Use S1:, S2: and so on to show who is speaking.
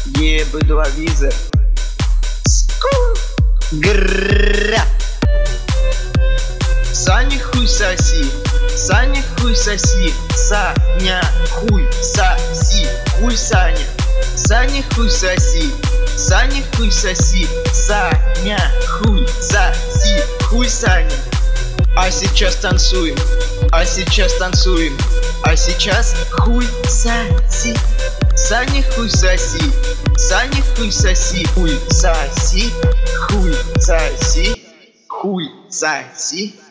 S1: Еб2 виза. Гра. Саня хуй соси, Саня хуй соси, Саня хуй соси, хуй Саня. Саня хуй соси, Саня хуй соси, Саня хуй соси, хуй Саня. А сейчас танцуем, а сейчас танцуем, а сейчас хуй соси. Саня хуй соси, Саня хуй соси, хуй соси, хуй соси, хуй соси.